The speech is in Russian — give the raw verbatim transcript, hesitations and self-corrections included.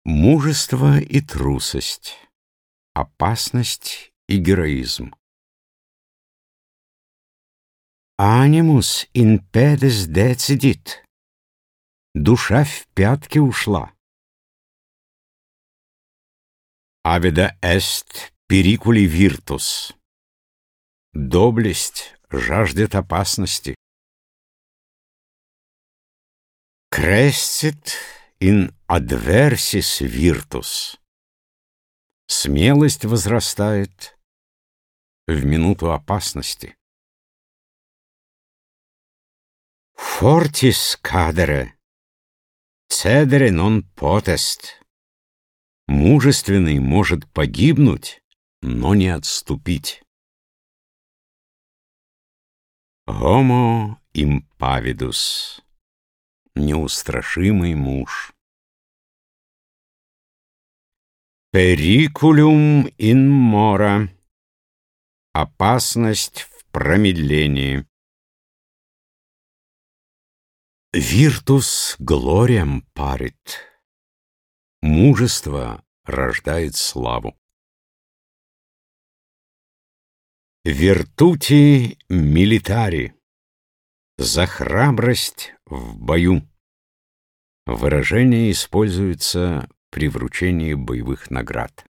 Мужество и трусость, опасность и героизм. Animus in pedes decidit. Душа в пятки ушла. Avida est periculi virtus. Доблесть жаждет опасности. Crescit in adversis virtus. Смелость возрастает в минуту опасности. Fortis cadere, cedere non potest. Мужественный может погибнуть, но не отступить. Homo impavidus. Неустрашимый муж. Periculum in mora. Опасность в промедлении. Virtus gloriam parit. Мужество рождает славу. Virtuti militari. За храбрость в бою. Выражение используется при вручении боевых наград.